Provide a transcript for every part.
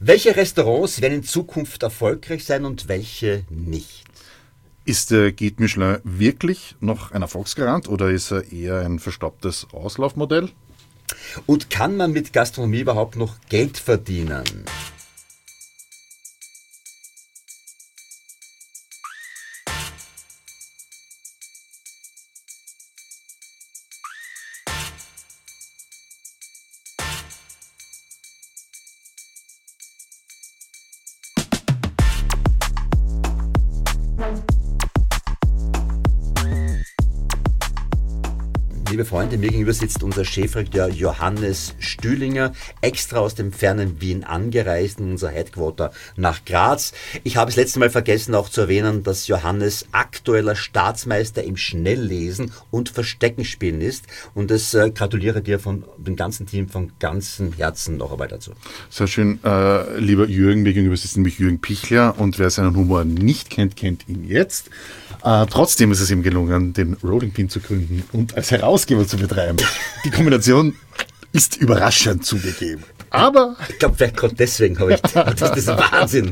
Welche Restaurants werden in Zukunft erfolgreich sein und welche nicht? Ist der Guide Michelin wirklich noch ein Erfolgsgarant oder ist er eher ein verstaubtes Auslaufmodell? Und kann man mit Gastronomie überhaupt noch Geld verdienen? Liebe Freunde, mir gegenüber sitzt unser Chefredakteur Johannes Stühlinger, extra aus dem fernen Wien angereist in unser Headquarter nach Graz. Ich habe das letzte Mal vergessen auch zu erwähnen, dass Johannes aktueller Staatsmeister im Schnelllesen und Versteckenspielen ist. Und das gratuliere dir von dem ganzen Team von ganzem Herzen noch einmal dazu. Sehr schön, lieber Jürgen, mir gegenüber sitzt nämlich Jürgen Pichler und wer seinen Humor nicht kennt, kennt ihn jetzt. Trotzdem ist es ihm gelungen, den Rolling Pin zu gründen und als Herausgeber zu betreiben. Die Kombination ist überraschend zugegeben. Aber ich glaube, vielleicht gerade deswegen habe ich das ist Wahnsinn.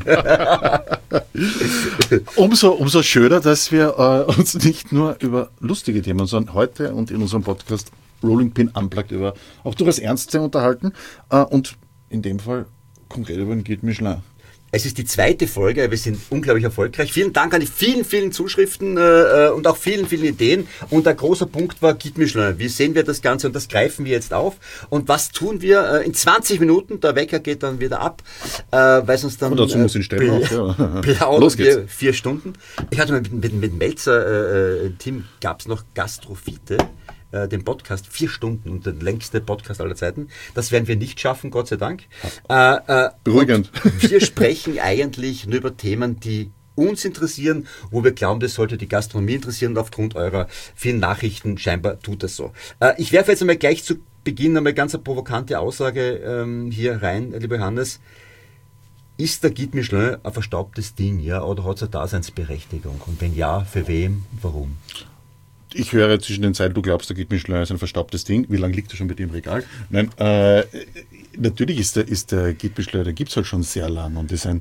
umso schöner, dass wir uns nicht nur über lustige Themen, sondern heute und in unserem Podcast Rolling Pin Unplugged über auch durchaus ernste unterhalten und in dem Fall konkret über den Guide Michelin. Es ist die zweite Folge, wir sind unglaublich erfolgreich. Vielen Dank an die vielen Zuschriften und auch vielen Ideen. Und der große Punkt war Guide Michelin. Wie sehen wir das Ganze? Und das greifen wir jetzt auf. Und was tun wir in 20 Minuten? Der Wecker geht dann wieder ab, weil sonst dann dazu muss ich stellen, plaudern wir 4 Stunden. Ich hatte mal mit Melzer Team gab es noch Gastrophyte. Den Podcast 4 Stunden und der längste Podcast aller Zeiten. Das werden wir nicht schaffen, Gott sei Dank. Beruhigend. Wir sprechen eigentlich nur über Themen, die uns interessieren, wo wir glauben, das sollte die Gastronomie interessieren und aufgrund eurer vielen Nachrichten scheinbar tut das so. Ich werfe jetzt einmal gleich zu Beginn einmal ganz eine provokante Aussage hier rein, lieber Johannes. Ist der Guide Michelin ein verstaubtes Ding, ja, oder hat es eine Daseinsberechtigung? Und wenn ja, für wen, warum? Ich höre zwischen den Zeilen, du glaubst, der Guide Michelin ist ein verstaubtes Ding. Wie lange liegt er schon bei dir im Regal? Nein, natürlich ist der Guide Michelin, der gibt es halt schon sehr lang und ist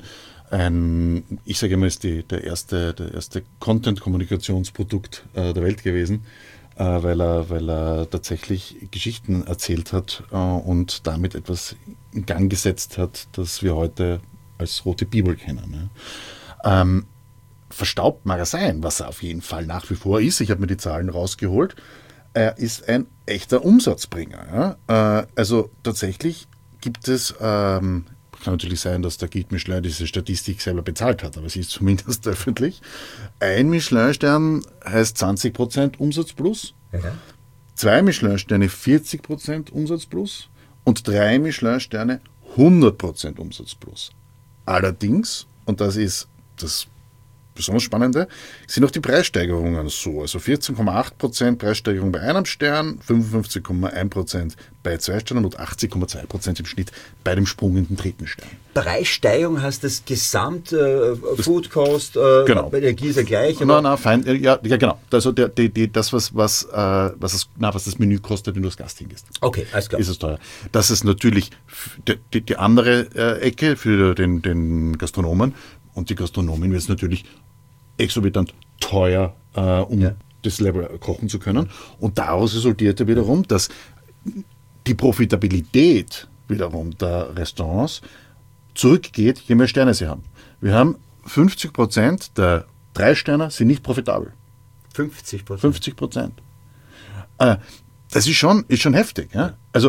ich sage immer, ist der erste Content-Kommunikationsprodukt der Welt gewesen, weil er tatsächlich Geschichten erzählt hat und damit etwas in Gang gesetzt hat, das wir heute als Rote Bibel kennen. Ja. Verstaubt mag er sein, was er auf jeden Fall nach wie vor ist. Ich habe mir die Zahlen rausgeholt. Er ist ein echter Umsatzbringer. Ja? Also tatsächlich gibt es, kann natürlich sein, dass der Guide Michelin diese Statistik selber bezahlt hat, aber sie ist zumindest öffentlich. Ein Michelin-Stern heißt 20% Umsatz plus, 2 Michelin-Sterne 40% Umsatz plus und 3 Michelin-Sterne 100% Umsatz plus. Allerdings, und das ist das besonders Spannende, sind auch die Preissteigerungen so. Also 14,8% Preissteigerung bei einem Stern, 55,1% bei 2 Sternen und 80,2% im Schnitt bei dem Sprung in den 3. Stern. Preissteigerung heißt das Food Cost, genau. Energie ist ja gleich. Nein, fein, ja, genau. Also das, was das Menü kostet, wenn du als Gast hingehst. Okay, alles klar. Ist es teuer. Das ist natürlich die andere Ecke für den Gastronomen. Und die Gastronomin wird es natürlich exorbitant teuer, das Level kochen zu können. Und daraus resultierte wiederum, dass die Profitabilität wiederum der Restaurants zurückgeht, je mehr Sterne sie haben. Wir haben 50% der 3 Sterne sind nicht profitabel. 50%? 50%. Das ist schon heftig. Ja? Also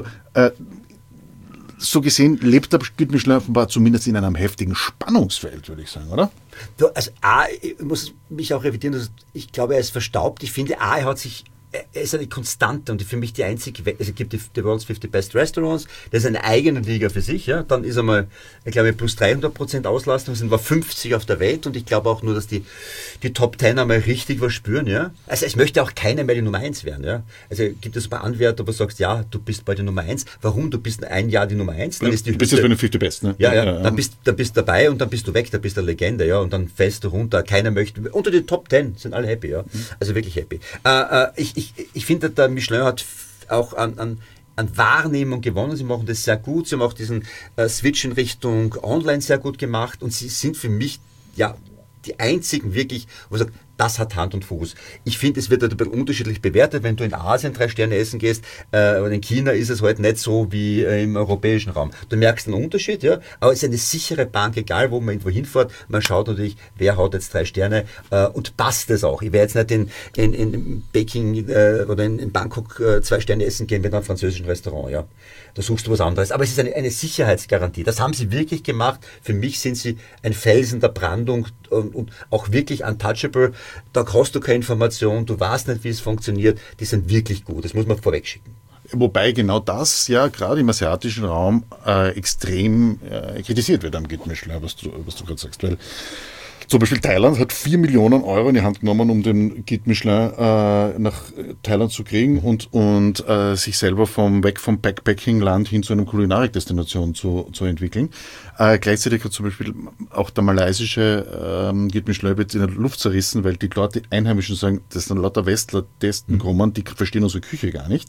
so gesehen lebt der Guide Michelin offenbar zumindest in einem heftigen Spannungsfeld, würde ich sagen, oder? Du, also ich muss mich auch revidieren, ich glaube, er ist verstaubt. Ich finde, er ist eine Konstante und für mich die einzige, also es gibt die World's 50 Best Restaurants, das ist eine eigene Liga für sich, ja. Dann ist einmal, ich glaube, plus 300% Auslastung, sind wir 50 auf der Welt und ich glaube auch nur, dass die Top 10 einmal richtig was spüren, ja. Also es möchte auch keiner mehr die Nummer 1 werden, ja. Also gibt es ein paar Anwärter, wo du sagst, ja, du bist bei der Nummer 1. Warum? Du bist ein Jahr die Nummer 1. Dann ist die du bist jetzt bei den 50 Best, ne? Ja. Dann bist du dabei und dann bist du weg, da bist du eine Legende, ja. Und dann fällst du runter. Keiner möchte, unter die Top 10 sind alle happy, ja. Also wirklich happy. Ich finde, der Michelin hat auch an Wahrnehmung gewonnen. Sie machen das sehr gut. Sie haben auch diesen Switch in Richtung Online sehr gut gemacht und sie sind für mich ja die einzigen wirklich, wo ich sage, das hat Hand und Fuß. Ich finde, es wird halt ein bisschen unterschiedlich bewertet, wenn du in Asien 3 Sterne essen gehst, oder in China ist es halt nicht so wie im europäischen Raum. Du merkst einen Unterschied, ja, aber es ist eine sichere Bank, egal wo man irgendwo hinfährt, man schaut natürlich, wer hat jetzt 3 Sterne und passt es auch. Ich werde jetzt nicht in Peking oder in Bangkok 2 Sterne essen gehen mit einem französischen Restaurant, ja. Da suchst du was anderes. Aber es ist eine Sicherheitsgarantie. Das haben sie wirklich gemacht. Für mich sind sie ein Felsen der Brandung und auch wirklich untouchable. Da hast du keine Information, du weißt nicht, wie es funktioniert. Die sind wirklich gut, das muss man vorweg schicken. Wobei genau das ja gerade im asiatischen Raum extrem kritisiert wird am Guide Michelin, was du gerade sagst. Weil zum Beispiel Thailand hat 4 Millionen Euro in die Hand genommen, um den Guide Michelin nach Thailand zu kriegen und sich selber weg vom Backpacking-Land hin zu einer Kulinarik-Destination zu entwickeln. Gleichzeitig hat zum Beispiel auch der malaysische Guide Michelin wird in der Luft zerrissen, weil die dort die Einheimischen sagen, das sind lauter Westler testen kommen, die verstehen unsere Küche gar nicht.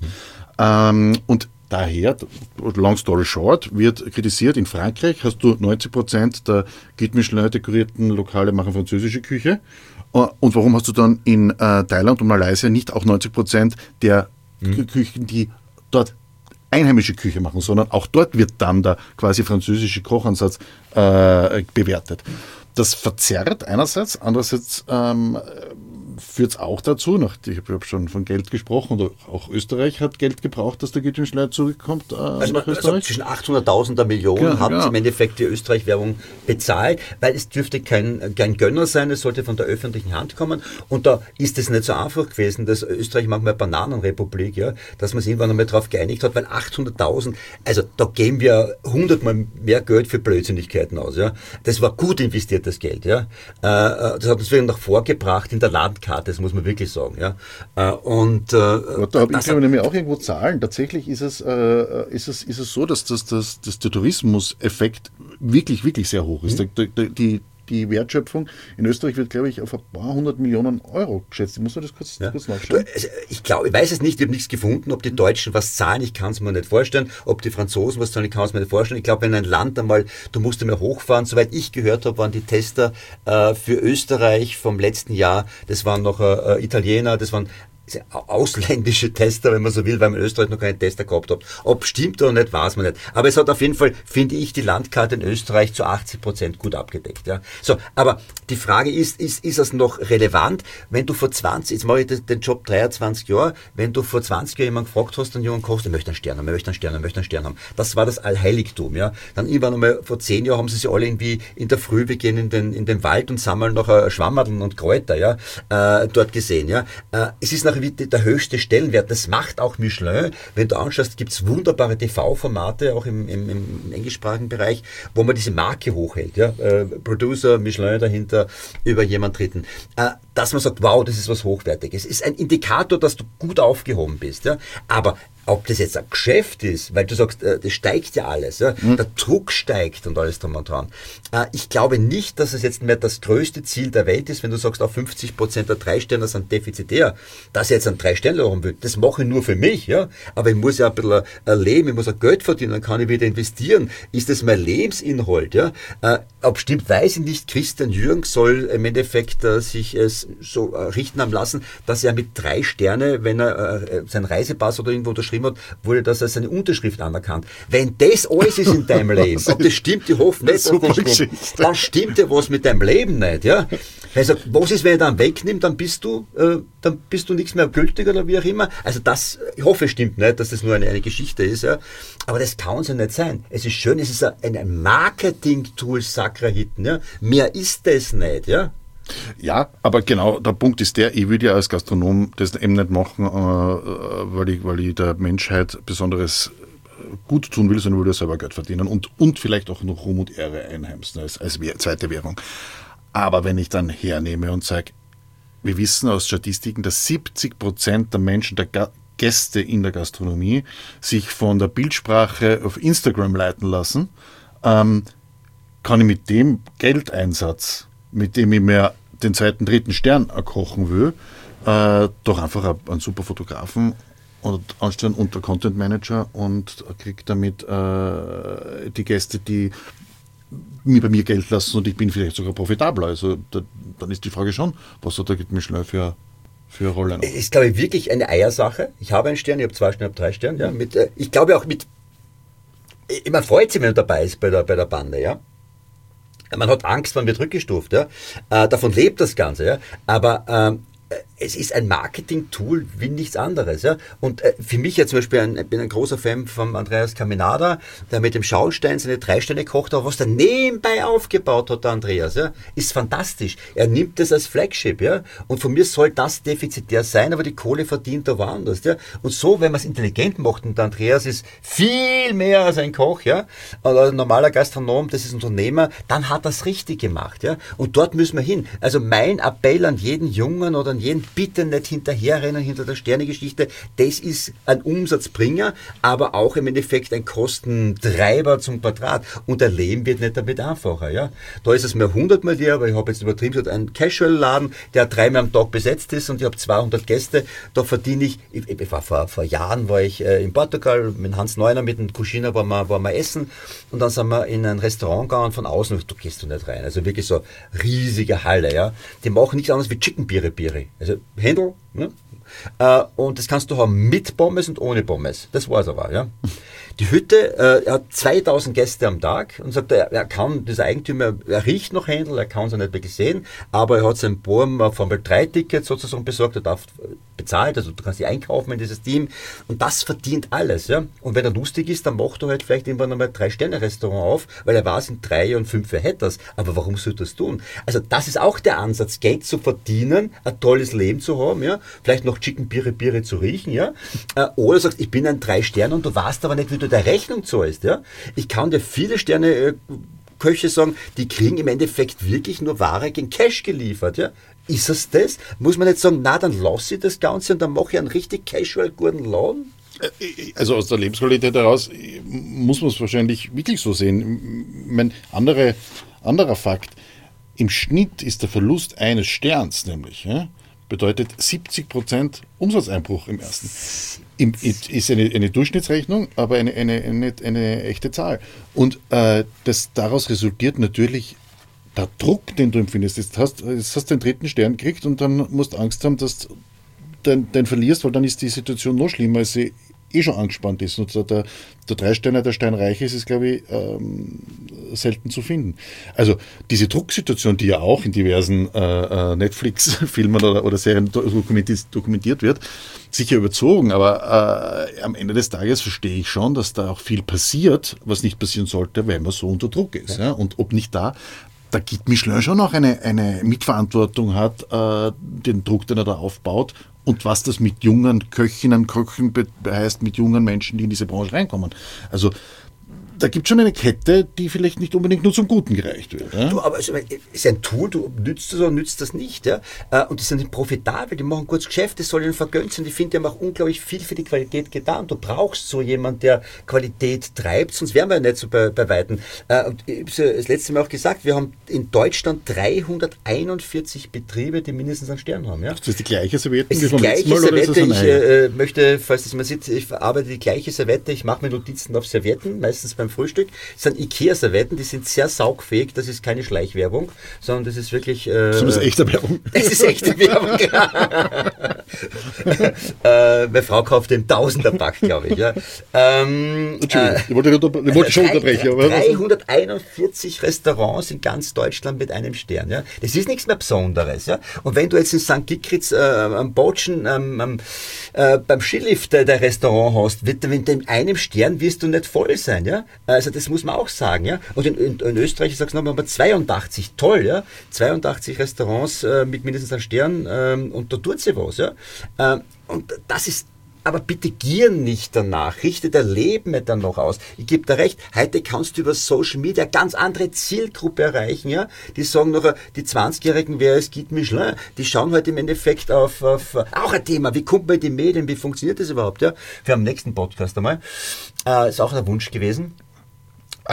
Und daher, long story short, wird kritisiert, in Frankreich hast du 90% der Guide Michelin dekorierten Lokale machen französische Küche. Und warum hast du dann in Thailand und Malaysia nicht auch 90% der Küchen, die dort einheimische Küche machen, sondern auch dort wird dann der quasi französische Kochansatz bewertet. Das verzerrt einerseits, andererseits führt es auch dazu, ich habe schon von Geld gesprochen, und auch Österreich hat Geld gebraucht, dass der Guide Michelin zurückkommt nach Österreich. Also zwischen 800.000 und Millionen haben sie im Endeffekt die Österreich-Werbung bezahlt, weil es dürfte kein Gönner sein, es sollte von der öffentlichen Hand kommen und da ist es nicht so einfach gewesen, dass Österreich manchmal Bananenrepublik, ja, dass man sich irgendwann einmal darauf geeinigt hat, weil 800.000, also da geben wir 100-mal mehr Geld für Blödsinnigkeiten aus, ja. Das war gut investiertes Geld, ja. Das hat uns wieder nach vorgebracht in der Landkarte, das muss man wirklich sagen, ja. Da habe ich nämlich auch irgendwo Zahlen. Tatsächlich ist es so, dass der Tourismuseffekt wirklich, wirklich sehr hoch ist. Die Wertschöpfung in Österreich wird, glaube ich, auf ein paar 100 Millionen Euro geschätzt. Muss man das kurz nachschauen? Ich weiß es nicht, ich habe nichts gefunden, ob die Deutschen was zahlen, ich kann es mir nicht vorstellen, ob die Franzosen was zahlen, ich kann es mir nicht vorstellen. Ich glaube, wenn ein Land einmal, du musst einmal hochfahren, soweit ich gehört habe, waren die Tester für Österreich vom letzten Jahr, das waren noch Italiener, das waren ausländische Tester, wenn man so will, weil man in Österreich noch keine Tester gehabt hat. Ob stimmt oder nicht, weiß man nicht. Aber es hat auf jeden Fall, finde ich, die Landkarte in Österreich zu 80% gut abgedeckt. Ja. So, aber die Frage ist es noch relevant, wenn du vor 20, jetzt mache ich den Job 23 Jahre, wenn du vor 20 Jahren jemanden gefragt hast, einen jungen Koch, der möchte einen Stern haben, möchte einen Stern haben. Das war das Allheiligtum. Ja. Dann irgendwann einmal vor 10 Jahren haben sie sich alle irgendwie in der Früh, wir gehen in den Wald und sammeln noch Schwammerln und Kräuter, ja, dort gesehen. Ja. Es ist wie der höchste Stellenwert. Das macht auch Michelin. Wenn du anschaust, gibt es wunderbare TV-Formate, auch im englischsprachigen Bereich, wo man diese Marke hochhält. Ja? Producer, Michelin dahinter, über jemand Dritten. Dass man sagt, wow, das ist was Hochwertiges. Ist ein Indikator, dass du gut aufgehoben bist. Ja? Aber ob das jetzt ein Geschäft ist, weil du sagst, das steigt ja alles, ja? Der Druck steigt und alles drum und dran. Ich glaube nicht, dass es jetzt mehr das größte Ziel der Welt ist, wenn du sagst, auch 50% der 3 Sterne sind defizitär, dass ich jetzt einen 3 Sterne haben will. Das mache ich nur für mich, ja. Aber ich muss ja ein bisschen leben, ich muss auch Geld verdienen, dann kann ich wieder investieren. Ist das mein Lebensinhalt, ja? Ob stimmt, weiß ich nicht. Christian Jürgens soll im Endeffekt sich es so richten haben lassen, dass er mit 3 Sterne, wenn er seinen Reisepass oder irgendwo unterschrieben hat, wurde das als seine Unterschrift anerkannt. Wenn das alles ist in deinem Leben, ob das stimmt, ich hoffe nicht, dann stimmt ja was mit deinem Leben nicht, ja. Also, was ist, wenn er dann wegnimmt, dann bist du nichts mehr gültig oder wie auch immer. Also das, ich hoffe, es stimmt nicht, dass das nur eine Geschichte ist, ja. Aber das kann es ja nicht sein. Es ist schön, es ist ein Marketing-Tool Sacra Hitten, ja. Mehr ist das nicht, ja. Ja, aber genau, der Punkt ist der, ich würde ja als Gastronom das eben nicht machen, weil ich der Menschheit Besonderes gut tun will, sondern will ja selber Geld verdienen und vielleicht auch noch Ruhm und Ehre einheimsen als zweite Währung. Aber wenn ich dann hernehme und sage, wir wissen aus Statistiken, dass 70% der Menschen, der Gäste in der Gastronomie sich von der Bildsprache auf Instagram leiten lassen, kann ich mit dem Geldeinsatz, mit dem ich mir den 2., 3. Stern erkochen will, doch einfach einen super Fotografen anstellen und der Content Manager und kriege damit die Gäste, die bei mir Geld lassen und ich bin vielleicht sogar profitabler. Also dann ist die Frage schon, was hat der Michelin für Rolle noch? Ist, glaube ich, wirklich eine Eiersache. Ich habe einen Stern, ich habe 2 Sterne, ich habe 3 Sterne. Ja, ich glaube auch man freut sich, wenn man dabei ist bei der Bande. Ja. Man hat Angst, man wird rückgestuft. Ja. Davon lebt das Ganze. Ja. Aber es ist ein Marketing-Tool wie nichts anderes. Ja? Und für mich ja zum Beispiel, ich bin ein großer Fan von Andreas Caminada, der mit dem Schaustein seine 3 Sterne kocht, aber was der nebenbei aufgebaut hat, der Andreas, ja, ist fantastisch. Er nimmt das als Flagship, ja, und von mir soll das defizitär sein, aber die Kohle verdient er woanders, ja. Und so, wenn man es intelligent macht, und der Andreas ist viel mehr als ein Koch, ja, oder ein normaler Gastronom, das ist ein Unternehmer, dann hat er es richtig gemacht, ja. Und dort müssen wir hin. Also mein Appell an jeden Jungen oder an jeden, bitte nicht hinterherrennen hinter der Sternegeschichte. Das ist ein Umsatzbringer, aber auch im Endeffekt ein Kostentreiber zum Quadrat. Und der Leben wird nicht damit einfacher. Ja? Da ist es mir 100-mal dir, aber ich habe jetzt übertrieben gesagt, einen Casual-Laden, der 3-mal am Tag besetzt ist und ich habe 200 Gäste. Da verdiene ich war vor Jahren war ich in Portugal mit Hans Neuner, mit dem Cucina waren wir essen und dann sind wir in ein Restaurant gegangen von außen, du gehst du nicht rein. Also wirklich so riesige Halle. Ja? Die machen nichts anderes wie Chicken Biri. Also Händel, ne? Und das kannst du haben mit Pommes und ohne Pommes. Das war's aber, ja. Die Hütte, er hat 2000 Gäste am Tag und sagt, er kann, dieser Eigentümer, er riecht noch Händel, er kann es ja nicht wirklich sehen, aber er hat sein Bohm Formel 3 Ticket sozusagen besorgt, er darf bezahlt, also du kannst dich einkaufen in dieses Team und das verdient alles, ja. Und wenn er lustig ist, dann macht er halt vielleicht irgendwann einmal 3-Sterne-Restaurant auf, weil er weiß, in 3 und 5 Jahren hätte das. Aber warum sollte er das tun? Also das ist auch der Ansatz, Geld zu verdienen, ein tolles Leben zu haben, ja. Vielleicht noch Chicken Biri zu riechen, ja. Oder sagst, ich bin ein 3 Sterne und du weißt aber nicht, wie du der Rechnung zahlst, ja. Ich kann dir viele Sterne Köche sagen, die kriegen im Endeffekt wirklich nur Ware gegen Cash geliefert, ja. Ist es das? Muss man nicht sagen, na, dann lasse ich das Ganze und dann mache ich einen richtig casual guten Laden? Also aus der Lebensqualität heraus muss man es wahrscheinlich wirklich so sehen. Ich meine, anderer Fakt, im Schnitt ist der Verlust eines Sterns nämlich, ja, bedeutet 70% Umsatzeinbruch im ersten. Ist eine Durchschnittsrechnung, aber eine echte Zahl. Und daraus resultiert natürlich der Druck, den du empfindest. Jetzt hast du den 3. Stern gekriegt und dann musst du Angst haben, dass du den verlierst, weil dann ist die Situation noch schlimmer, als sie schon angespannt ist. Und der 3-Sterner, der steinreich ist, glaube ich, selten zu finden. Also diese Drucksituation, die ja auch in diversen Netflix-Filmen oder Serien dokumentiert wird, sicher überzogen, aber am Ende des Tages verstehe ich schon, dass da auch viel passiert, was nicht passieren sollte, weil man so unter Druck ist. Ja? Und ob nicht da gibt Michelin schon auch eine Mitverantwortung hat, den Druck, den er da aufbaut und was das mit jungen Köchinnen, Köchen heißt, mit jungen Menschen, die in diese Branche reinkommen. Also da gibt es schon eine Kette, die vielleicht nicht unbedingt nur zum Guten gereicht wird. Ja? Du, aber es ist ein Tool, du nützt es oder nützt das nicht. Ja? Und die sind profitabel, die machen gutes Geschäft, das soll ihnen vergönnt sein. Ich finde, die haben auch unglaublich viel für die Qualität getan. Du brauchst so jemanden, der Qualität treibt, sonst wären wir ja nicht so bei Weitem. Und ich habe es das letzte Mal auch gesagt, wir haben in Deutschland 341 Betriebe, die mindestens einen Stern haben. Ja? Das ist die gleiche Serviette wie vom letzten Mal? Serviette. Ich möchte, falls das mal sieht, ich verarbeite die gleiche Serviette, ich mache mir Notizen auf Servietten, meistens beim Frühstück. Das sind Ikea-Servetten, die sind sehr saugfähig, das ist keine Schleichwerbung, sondern das ist wirklich... das ist echte Werbung. Das ist echte Werbung, meine Frau kauft den Tausender-Pack, glaube ich. Ja. Entschuldigung, ich wollte schon unterbrechen. Aber 341 Restaurants in ganz Deutschland mit einem Stern. Ja. Das ist nichts mehr Besonderes. Ja. Und wenn du jetzt in St. Gickritz am Botschen, beim Skilift der Restaurant hast, mit einem Stern wirst du nicht voll sein. Ja. Also das muss man auch sagen, ja. Und in Österreich, ich sag's nochmal, haben wir 82, toll, ja. 82 Restaurants mit mindestens einem Stern und da tut sie was, ja. Und das ist, aber bitte gier nicht danach, richte dein Leben nicht dann noch aus. Ich gebe dir recht, heute kannst du über Social Media ganz andere Zielgruppe erreichen, ja. Die sagen nachher, die 20-Jährigen, wer ist Guide Michelin, die schauen heute im Endeffekt auf auch ein Thema, wie kommt man in die Medien, wie funktioniert das überhaupt, ja. Für am nächsten Podcast einmal. Ist auch ein Wunsch gewesen.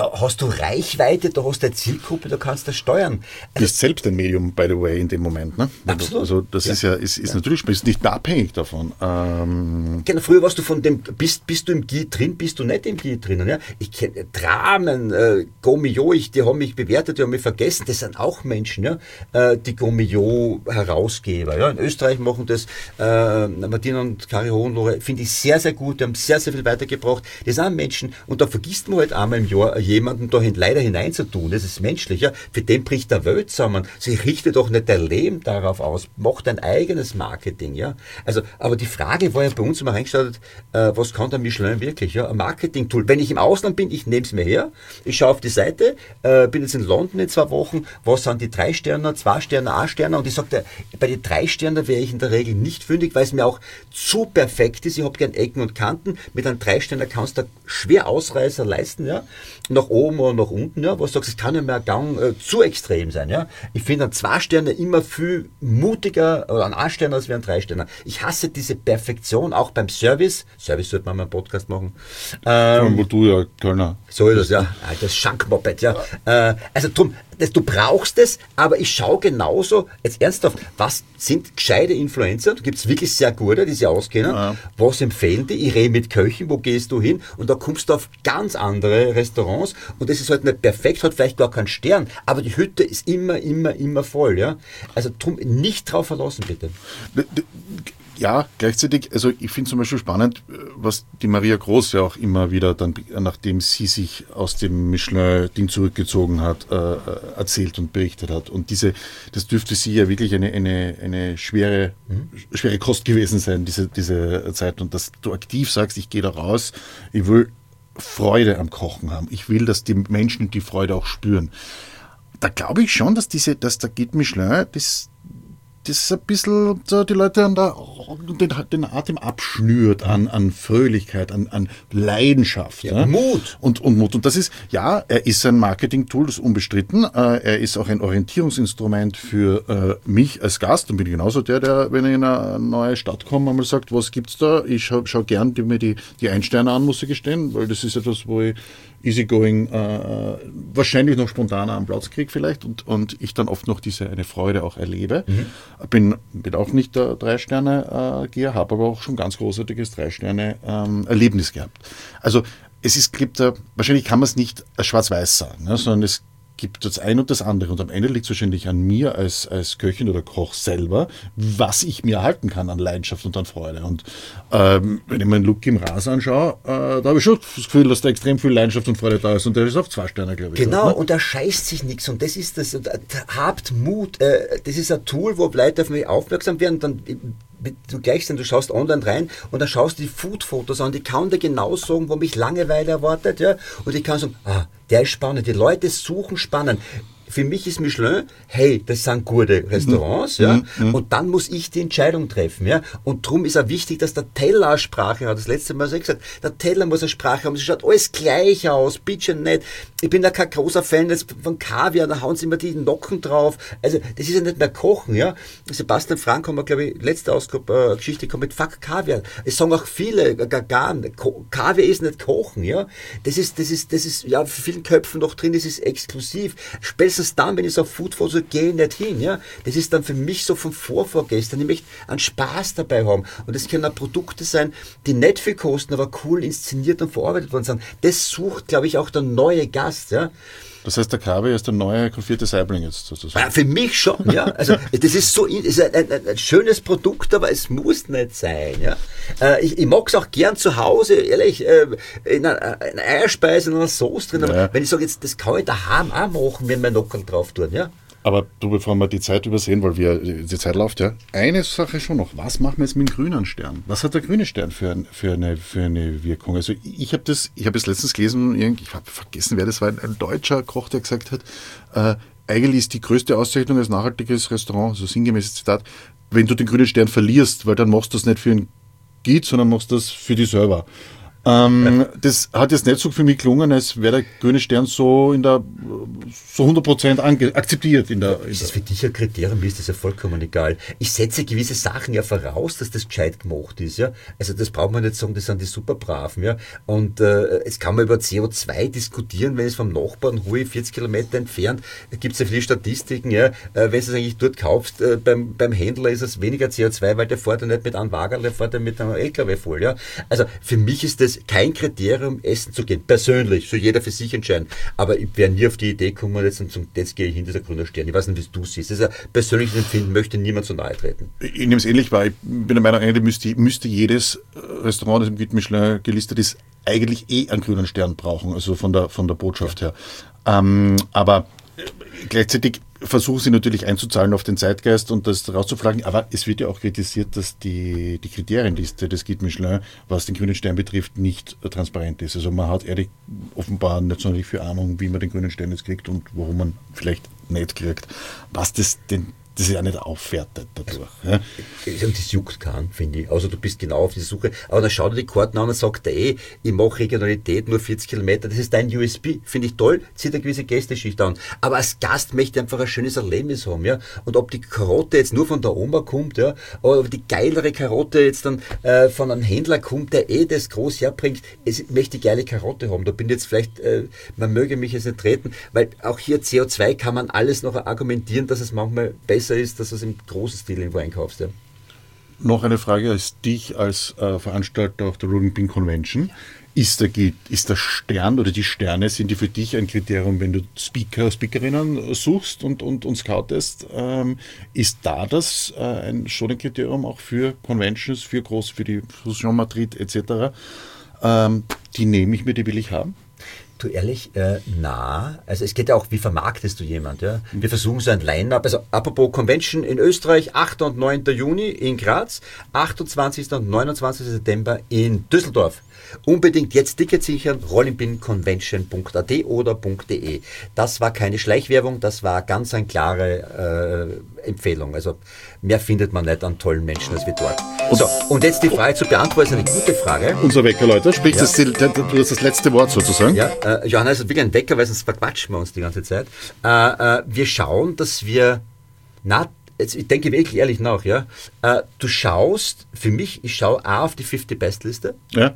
da hast du Reichweite, da hast du eine Zielgruppe, da kannst du steuern. Du bist selbst ein Medium, by the way, in dem Moment. Ne? Absolut. Also das ist natürlich, bist nicht mehr abhängig davon. Genau, früher warst du von dem, bist du im Guide drin, bist du nicht im Guide drinnen. Ja? Ich kenne Dramen, Gomio, die haben mich bewertet, die haben mich vergessen, das sind auch Menschen, ja? Die Gomio-Herausgeber. Ja? In Österreich machen das Martina und Kari Hohenlohe, finde ich sehr, sehr gut, die haben sehr, sehr viel weitergebracht. Das sind Menschen, und da vergisst man halt einmal im Jahr jemanden da leider hineinzutun. Das ist menschlich. Ja? Für den bricht der Welt zusammen. Sie richtet doch nicht dein Leben darauf aus. Mach dein eigenes Marketing. Ja? Also, aber die Frage war ja bei uns immer reingestartet, was kann der Michelin wirklich? Ja? Ein Marketing-Tool. Wenn ich im Ausland bin, ich nehme es mir her. Ich schaue auf die Seite, bin jetzt in London in 2 Wochen. Was sind die 3 Sterne, 2 Sterne, 1 Sterne? Und ich sagte, bei den 3 Sternen wäre ich in der Regel nicht fündig, weil es mir auch zu perfekt ist. Ich habe gern Ecken und Kanten. Mit einem 3 Sterner kannst du schwer Ausreißer leisten. Ja? Nach oben oder nach unten, ja, was du sagst, es kann ja mehr Gang zu extrem sein, ja. Ich finde an 2 Sterne immer viel mutiger, oder an 1 Sterne als wie an 3 Sterne. Ich hasse diese Perfektion, auch beim Service. Service sollte man mal einen Podcast machen. Wo du ja Kölner. So ist das, ja. Das Schankmoped, ja. Also drum, du brauchst es, aber ich schaue genauso, jetzt ernsthaft, was sind gescheite Influencer? Da gibt es wirklich sehr gute, die sich auskennen. Ja. Was empfehlen die? Ich rede mit Köchen, wo gehst du hin? Und da kommst du auf ganz andere Restaurants und das ist halt nicht perfekt, hat vielleicht gar keinen Stern, aber die Hütte ist immer voll. Ja? Also drum nicht drauf verlassen, bitte. Ja, gleichzeitig, also ich finde zum Beispiel spannend, was die Maria Groß ja auch immer wieder dann, nachdem sie sich aus dem Michelin-Ding zurückgezogen hat, erzählt und berichtet hat. Und das dürfte sie ja wirklich eine schwere Kost gewesen sein, diese Zeit. Und dass du aktiv sagst, ich gehe da raus, ich will Freude am Kochen haben. Ich will, dass die Menschen die Freude auch spüren. Da glaube ich schon, dass da geht Michelin, das ein bisschen so die Leute den Atem abschnürt an Fröhlichkeit, an Leidenschaft. Ja. Mut. Und Mut. Und das ist, ja, er ist ein Marketing-Tool, das ist unbestritten. Er ist auch ein Orientierungsinstrument für mich als Gast. Dann bin ich genauso der, wenn ich in eine neue Stadt komme, einmal sagt, was gibt's da? Ich schau gern mir die 1 Sterne an, muss ich gestehen, weil das ist etwas, wo ich easygoing, wahrscheinlich noch spontaner am Platz kriege vielleicht und ich dann oft noch eine Freude auch erlebe. Bin auch nicht der 3-Sterne-Geher, habe aber auch schon ganz großartiges 3-Sterne-Erlebnis gehabt. Also wahrscheinlich kann man es nicht schwarz-weiß sagen, ne, sondern es gibt das eine und das andere. Und am Ende liegt es wahrscheinlich an mir als Köchin oder Koch selber, was ich mir erhalten kann an Leidenschaft und an Freude. Und wenn ich meinen Look im Ras anschaue, da habe ich schon das Gefühl, dass da extrem viel Leidenschaft und Freude da ist. Und der ist auf 2 Sterne, glaube ich. Genau, ne? und da scheißt sich nichts. Und das ist das. Habt Mut. Das ist ein Tool, wo Leute auf mich aufmerksam werden. Dann du schaust online rein und dann schaust du die Food-Fotos an, die kann dir genau sagen, wo mich Langeweile erwartet, ja, und ich kann sagen, der ist spannend, die Leute suchen spannend. Für mich ist Michelin, hey, das sind gute Restaurants, ja, und dann muss ich die Entscheidung treffen, ja, und darum ist auch wichtig, dass der Teller eine Sprache hat, das letzte Mal gesagt, der Teller muss eine Sprache haben, es schaut alles gleich aus, bitte nicht, ich bin da kein großer Fan von Kaviar, da hauen sie immer die Nocken drauf, also das ist ja nicht mehr Kochen, ja, Sebastian Frank haben wir, glaube ich, letzte Ausgabe, Geschichte kommt mit Fuck Kaviar, es sagen auch viele, Kaviar ist nicht Kochen, ja, das ist, ja, für vielen Köpfen noch drin, das ist exklusiv, spätestens dann, wenn ich so auf Foodfotos so gehe, nicht hin, ja. Das ist dann für mich so von vorgestern. Ich möchte einen Spaß dabei haben. Und das können auch Produkte sein, die nicht viel kosten, aber cool inszeniert und verarbeitet worden sind. Das sucht, glaube ich, auch der neue Gast, ja. Das heißt, der Kaviar ist der neue konfierte Saibling jetzt sozusagen. Ja, für mich schon, ja. Also, das ist so, ist ein schönes Produkt, aber es muss nicht sein, ja. Ich mag es auch gern zu Hause, ehrlich, in einer Eierspeise, in einer Sauce drin. Aber wenn ich sage, jetzt, das kann ich daheim auch machen, wenn wir Nockerl drauf tun, ja. Aber du, bevor wir die Zeit übersehen, weil die Zeit läuft, ja, eine Sache schon noch. Was machen wir jetzt mit dem grünen Stern? Was hat der grüne Stern für eine Wirkung? Also ich habe es letztens gelesen, ich habe vergessen, wer das war, ein deutscher Koch, der gesagt hat, eigentlich ist die größte Auszeichnung als nachhaltiges Restaurant, so sinngemäßes Zitat, wenn du den grünen Stern verlierst, weil dann machst du das nicht für einen Guide, sondern machst das für dich selber. Das hat jetzt nicht so für mich gelungen, als wäre der grüne Stern so so 100% akzeptiert in der. Ist das für dich ein Kriterium? Mir ist das ja vollkommen egal. Ich setze gewisse Sachen ja voraus, dass das gescheit gemacht ist. Ja? Also das braucht man nicht sagen, das sind die Superbraven. Ja? Und jetzt kann man über CO2 diskutieren, wenn es vom Nachbarn Hui 40 Kilometer entfernt, gibt es ja viele Statistiken. Ja? Wenn du es eigentlich dort kaufst, beim Händler ist es weniger CO2, weil der fährt ja nicht mit einem Wagen, der fährt ja mit einem LKW voll. Ja? Also für mich ist das kein Kriterium, essen zu gehen. Persönlich, soll jeder für sich entscheiden. Aber ich wäre nie auf die Idee gekommen, jetzt gehe ich hin, dieser grüne Stern. Ich weiß nicht, wie du siehst. Das ist ein persönliches Empfinden, möchte niemand so nahe treten. Ich nehme es ähnlich wahr. Ich bin der Meinung, eigentlich müsste jedes Restaurant, das im Guide Michelin gelistet ist, eigentlich einen grünen Stern brauchen, also von der Botschaft her. Aber gleichzeitig versuchen sie natürlich einzuzahlen auf den Zeitgeist und das rauszufragen, aber es wird ja auch kritisiert, dass die Kriterienliste des Guide Michelin, was den grünen Stern betrifft, nicht transparent ist. Also man hat ehrlich offenbar nicht sonderlich viel Ahnung, wie man den grünen Stern jetzt kriegt und warum man vielleicht nicht kriegt. Was das ist ja nicht aufwertet dadurch. Ja. Das juckt keinen, finde ich. Also du bist genau auf die Suche. Aber dann schau dir die Karten an und sagt ich mache Regionalität nur 40 Kilometer. Das ist dein USP. Finde ich toll. Zieht eine gewisse Gästeschicht an. Aber als Gast möchte ich einfach ein schönes Erlebnis haben. Ja. Und ob die Karotte jetzt nur von der Oma kommt, ja, oder ob die geilere Karotte jetzt dann von einem Händler kommt, der das groß herbringt, ich möchte die geile Karotte haben. Da bin ich jetzt vielleicht, man möge mich jetzt nicht treten, weil auch hier CO2 kann man alles noch argumentieren, dass es manchmal besser ist, dass du es im großen Stil irgendwo einkaufst. Ja. Noch eine Frage als dich als Veranstalter auf der Rolling Bean Convention. Ist der Stern oder die Sterne, sind die für dich ein Kriterium, wenn du Speakerinnen suchst und scoutest? Ist da das schon ein Kriterium auch für Conventions, für die Fusion Madrid etc.? Die nehme ich mir, die will ich haben? Du ehrlich, also es geht ja auch, wie vermarktest du jemand, ja? Wir versuchen so ein Line-Up, also apropos Convention in Österreich, 8. und 9. Juni in Graz, 28. und 29. September in Düsseldorf. Unbedingt jetzt Ticket sichern, rollingpinconvention.at oder .de. Das war keine Schleichwerbung, das war ganz eine klare Empfehlung. Also mehr findet man nicht an tollen Menschen als wir dort. So, und jetzt die Frage zu beantworten, ist eine gute Frage. Unser Wecker, Leute, sprich, du hast das letzte Wort sozusagen. Ja, Johanna ist wirklich ein Wecker, weil sonst verquatschen wir uns die ganze Zeit. Wir schauen, dass wir, ich denke wirklich ehrlich nach, ja. Du schaust, für mich, ich schaue auch auf die 50 Best Liste. Ja.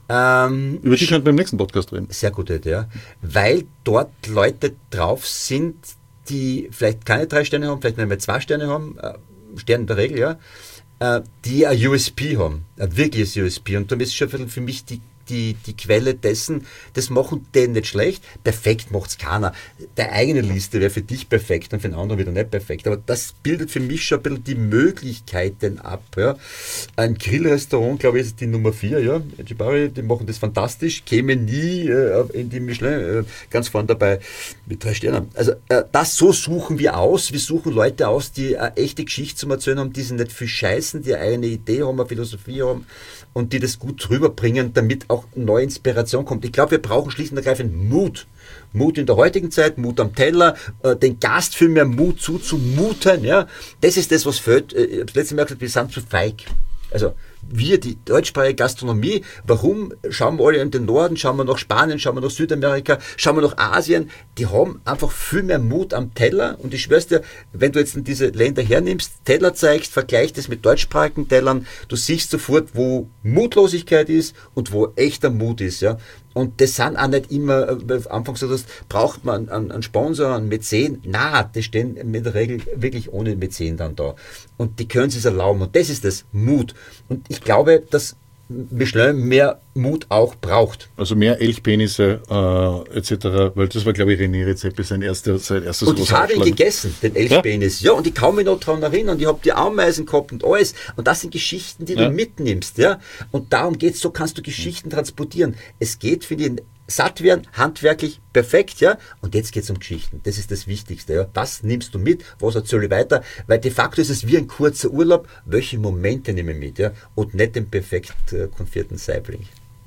Über die könnten wir im nächsten Podcast reden. Sehr gute Idee, ja. Weil dort Leute drauf sind, die vielleicht keine 3 Sterne haben, vielleicht nicht mehr 2 Sterne haben, Sterne in der Regel, ja, die ein USP haben, ein wirkliches USP. Und dann ist schon für mich die Quelle dessen, das machen denen nicht schlecht, perfekt macht es keiner. Der eigene Liste wäre für dich perfekt und für den anderen wieder nicht perfekt, aber das bildet für mich schon ein bisschen die Möglichkeiten ab. Ja. Ein Grillrestaurant, glaube ich, ist die Nummer 4, ja. Jibari, die machen das fantastisch, kämen nie in die Michelin, ganz vorne dabei mit 3 Sternen. Also das so suchen wir aus, wir suchen Leute aus, die eine echte Geschichte zum Erzählen haben, die sind nicht viel scheißen, die eine Idee haben, eine Philosophie haben und die das gut rüberbringen, damit auch neue Inspiration kommt. Ich glaube, wir brauchen schlicht und ergreifend Mut. Mut in der heutigen Zeit, Mut am Teller, den Gast viel mehr Mut zuzumuten. Ja? Das ist das, was fehlt. Ich habe das letzte Mal gesagt, wir sind zu feig. Also wir, die deutschsprachige Gastronomie, warum schauen wir alle in den Norden, schauen wir nach Spanien, schauen wir nach Südamerika, schauen wir nach Asien, die haben einfach viel mehr Mut am Teller und ich schwör's dir, wenn du jetzt diese Länder hernimmst, Teller zeigst, vergleicht es mit deutschsprachigen Tellern, du siehst sofort, wo Mutlosigkeit ist und wo echter Mut ist, ja. Und das sind auch nicht immer, am Anfang so, dass braucht man einen Sponsor, einen Mäzen. Nein, die stehen in der Regel wirklich ohne Mäzen dann da. Und die können sich erlauben. Und das ist das Mut. Und ich glaube, dass Michelin mehr Mut auch braucht. Also mehr Elchpenisse etc., weil das war, glaube ich, René Rezepi sein erstes und ich habe ihn gegessen, den Elchpenis. Ja, und ich kann mich noch daran erinnern, ich habe die Ameisen gehabt und alles. Und das sind Geschichten, die du mitnimmst. Ja? Und darum geht es, so kannst du Geschichten transportieren. Es geht, finde ich, satt werden, handwerklich perfekt, ja. Und jetzt geht es um Geschichten. Das ist das Wichtigste, ja. Was nimmst du mit? Was erzähle ich weiter? Weil de facto ist es wie ein kurzer Urlaub. Welche Momente nehme ich mit, ja? Und nicht den perfekt konfierten Saibling.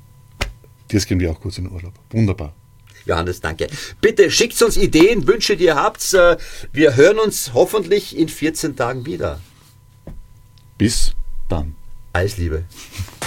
Das gehen wir auch kurz in den Urlaub. Wunderbar. Johannes, danke. Bitte schickt uns Ideen, Wünsche, die ihr habt. Wir hören uns hoffentlich in 14 Tagen wieder. Bis dann. Alles Liebe.